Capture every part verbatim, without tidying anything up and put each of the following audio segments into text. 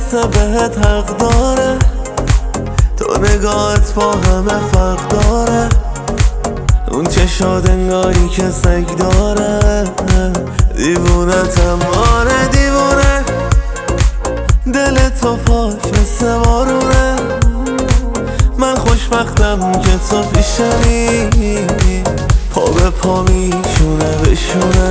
نشسته بهت حق داره، تو نگاهت با همه فرق داره، اون چشاد انگاری که سگ داره. دیوونه تماره دیوونه، دل تو پاک مثل بارونه، من خوشبختم که تو پیشمی، پا به پا میشونه بشونه.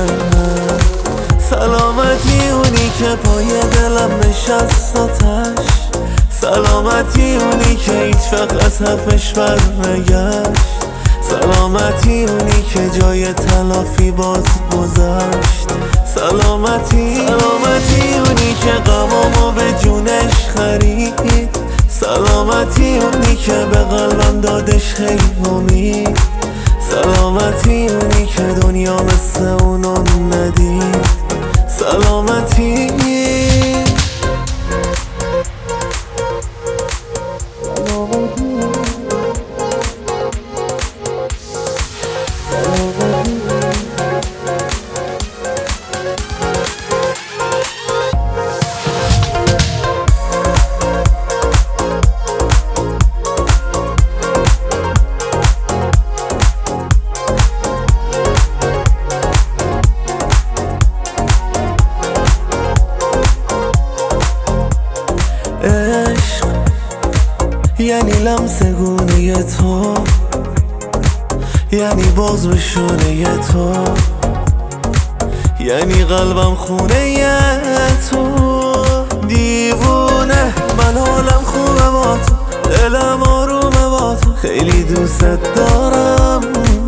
سلامتی اونی که پای دلم نشستاتش، سلامتی اونی که هیچ وقت از حرفش بر نگشت، سلامتی اونی که جای تلافی باز گذشت، سلامتی سلامتی اونی که غمامو به جونش خرید، سلامتی اونی که به قلبم دادش هی امید، سلامتی اونی که دنیا مثل اونو ندید، سلامتی عشق یعنی لمس گونه تو، یعنی باز بشونه تو، یعنی قلبم خونه تو. دیوونه من حالم خوبه با تو، دلم آرومه با تو، خیلی دوست دارم،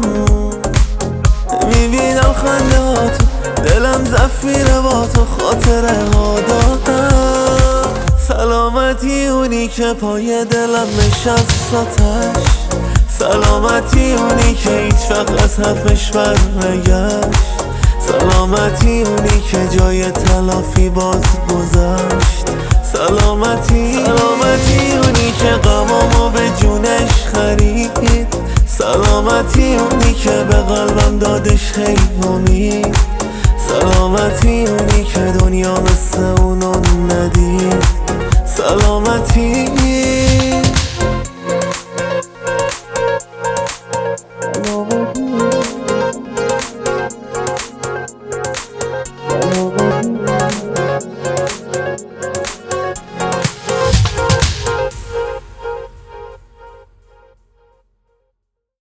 میبینم خنده ها تو، دلم زفیره با تو، خاطره ها دارم. سلامتی اونی که پای دلم نشستاتش، سلامتی اونی که هیچ وقت از حرفش بر نگشت، سلامتی اونی که جای تلافی باز گذشت، سلامتی سلامتی اونی که غمامو به جونش خرید، سلامتی اونی که به قلبم دادش هی امید، سلامتی اونی که دنیا مثل اونو ندید، سلامتی